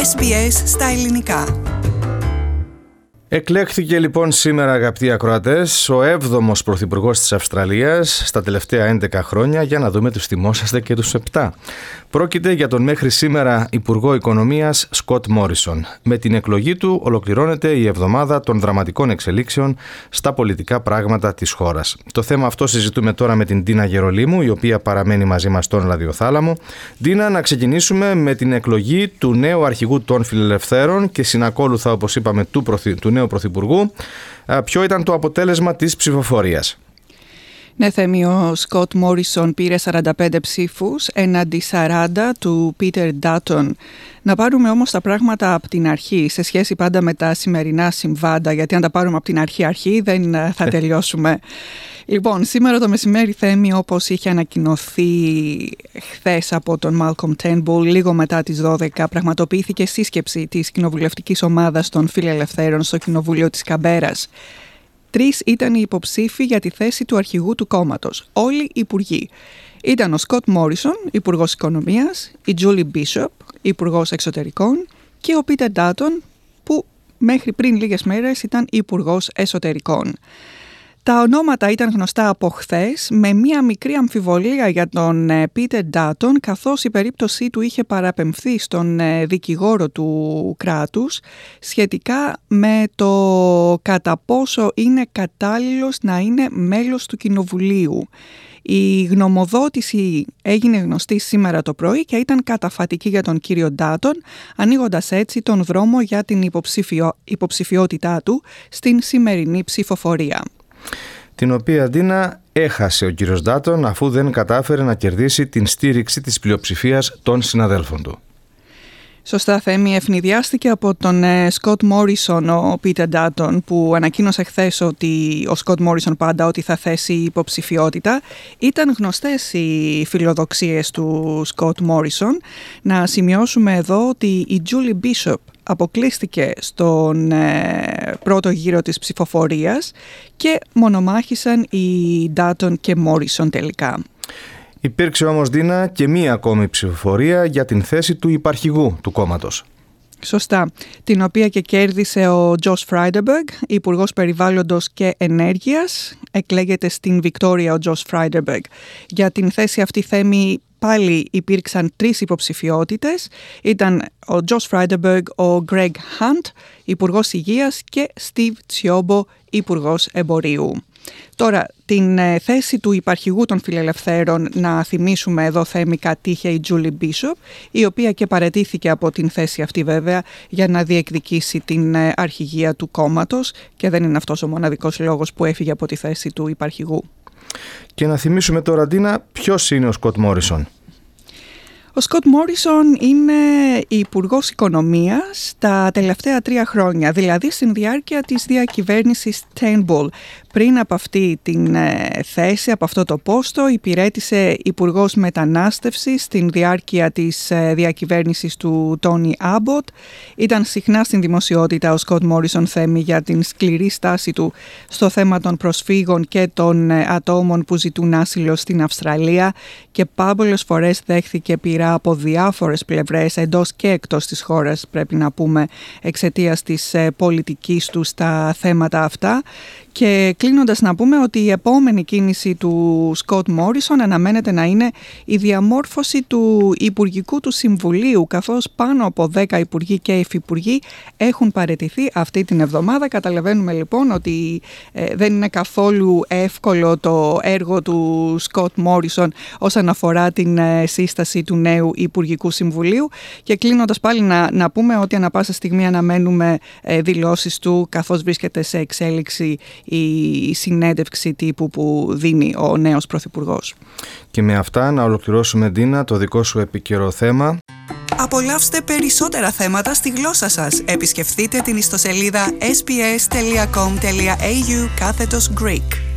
SBS στα ελληνικά. Εκλέχθηκε λοιπόν σήμερα, αγαπητοί ακροατές, ο 7ος πρωθυπουργός της Αυστραλίας στα τελευταία 11 χρόνια, για να δούμε τους θυμόσαστε και τους 7. Πρόκειται για τον μέχρι σήμερα Υπουργό Οικονομίας Σκοτ Μόρισον. Με την εκλογή του ολοκληρώνεται η εβδομάδα των δραματικών εξελίξεων στα πολιτικά πράγματα της χώρας. Το θέμα αυτό συζητούμε τώρα με την Ντίνα Γερολίμου, η οποία παραμένει μαζί μας στον ραδιοθάλαμο. Ντίνα, να ξεκινήσουμε με την εκλογή του νέου αρχηγού των Φιλελευθέρων και συνακόλουθα, όπως είπαμε, του νέου πρωθυπουργού. Ποιο ήταν το αποτέλεσμα της ψηφοφορίας? Ναι, Θέμη, ο Σκοτ Μόρισον πήρε 45 ψήφους έναντι 40 του Πίτερ Ντάτον. Να πάρουμε όμως τα πράγματα από την αρχή, σε σχέση πάντα με τα σημερινά συμβάντα, γιατί αν τα πάρουμε από την αρχή δεν θα τελειώσουμε. Λοιπόν, σήμερα το μεσημέρι, Θέμη, όπως είχε ανακοινωθεί χθες από τον Μάλκομ Τέρνμπουλ, λίγο μετά τις 12, πραγματοποιήθηκε σύσκεψη της κοινοβουλευτικής ομάδας των Φιλελευθέρων στο Κοινοβούλιο της Καμπέρας. 3 ήταν οι υποψήφοι για τη θέση του αρχηγού του κόμματος, όλοι υπουργοί. Ήταν ο Σκοτ Μόρισον, υπουργός Οικονομίας, η Τζούλι Μπίσοπ, υπουργός Εξωτερικών, και ο Πίτερ Ντάτον, που μέχρι πριν λίγες μέρες ήταν υπουργός Εσωτερικών. Τα ονόματα ήταν γνωστά από χθες, με μία μικρή αμφιβολία για τον Πίτερ Ντάτον, καθώς η περίπτωσή του είχε παραπεμφθεί στον δικηγόρο του κράτους σχετικά με το κατά πόσο είναι κατάλληλος να είναι μέλος του Κοινοβουλίου. Η γνωμοδότηση έγινε γνωστή σήμερα το πρωί και ήταν καταφατική για τον κύριο Ντάτον, ανοίγοντας έτσι τον δρόμο για την υποψηφιότητά του στην σημερινή ψηφοφορία. Την οποία, Ντίνα, έχασε ο κύριος Ντάτον αφού δεν κατάφερε να κερδίσει την στήριξη της πλειοψηφίας των συναδέλφων του. Σωστά, Θέμη, ευνηδιάστηκε από τον Σκοτ Μόρισον ο Πίτερ Ντάτον, που ανακοίνωσε χθες ότι ο Σκοτ Μόρισον πάντα ότι θα θέσει υποψηφιότητα. Ήταν γνωστές οι φιλοδοξίες του Σκοτ Μόρισον. Να σημειώσουμε εδώ ότι η Τζούλι Μπίσοπ αποκλείστηκε στον πρώτο γύρο της ψηφοφορίας και μονομάχησαν οι Ντάτον και Μόρισον τελικά. Υπήρξε όμως, Ντίνα, και μία ακόμη ψηφοφορία για την θέση του υπαρχηγού του κόμματος. Σωστά, την οποία και κέρδισε ο Τζος Φράιντερμπεργκ, υπουργός περιβάλλοντος και ενέργειας. Εκλέγεται στην Βικτόρια ο Τζος Φράιντερμπεργκ. Για την θέση αυτή, Θέμη, πάλι υπήρξαν 3 υποψηφιότητες. Ήταν ο Τζος Φράιντερμπεργκ, ο Γκρέγκ Χαντ, υπουργός υγείας, και Στίβ Τσιόμπο, υπουργός εμπορίου. Τώρα, την θέση του υπαρχηγού των Φιλελευθέρων, να θυμίσουμε εδώ, Θέμη, κατήχε η Τζούλι Μπίσοπ, η οποία και παραιτήθηκε από την θέση αυτή βέβαια για να διεκδικήσει την αρχηγία του κόμματος, και δεν είναι αυτός ο μοναδικός λόγος που έφυγε από τη θέση του υπαρχηγού. Και να θυμίσουμε τώρα, Ντίνα, ποιος είναι ο Σκοτ Μόρισον? Ο Σκοτ Μόρισον είναι υπουργός Οικονομίας τα τελευταία 3 χρόνια, δηλαδή στην διάρκεια της διακυβέρνησης Τέρνμπουλ. Πριν από αυτή την θέση, από αυτό το πόστο, υπηρέτησε υπουργός μετανάστευσης στην διάρκεια της διακυβέρνησης του Τόνι Άμποτ. Ήταν συχνά στην δημοσιότητα ο Σκοτ Μόρισον, Θέμη, για την σκληρή στάση του στο θέμα των προσφύγων και των ατόμων που ζητούν άσυλο στην Αυστραλία, και πάμπολες φορές δέχθηκε πειρά από διάφορες πλευρές, εντός και εκτός της χώρας, πρέπει να πούμε, εξαιτίας της πολιτικής του στα θέματα αυτά. Και κλείνοντας, να πούμε ότι η επόμενη κίνηση του Σκοτ Μόρισον αναμένεται να είναι η διαμόρφωση του Υπουργικού του Συμβουλίου, καθώς πάνω από 10 υπουργοί και υφυπουργοί έχουν παραιτηθεί αυτή την εβδομάδα. Καταλαβαίνουμε λοιπόν ότι δεν είναι καθόλου εύκολο το έργο του Σκοτ Μόρισον όσον αφορά την σύσταση του νέου Υπουργικού Συμβουλίου. Και κλείνοντας πάλι να πούμε ότι ανά πάσα στιγμή αναμένουμε δηλώσεις του, καθώς βρίσκεται σε εξέλιξη η συνέντευξη τύπου που δίνει ο νέος πρωθυπουργός. Και με αυτά να ολοκληρώσουμε, Ντίνα, το δικό σου επίκαιρο θέμα. Απολαύστε περισσότερα θέματα στη γλώσσα σας. Επισκεφτείτε την ιστοσελίδα sbs.com.au/Greek.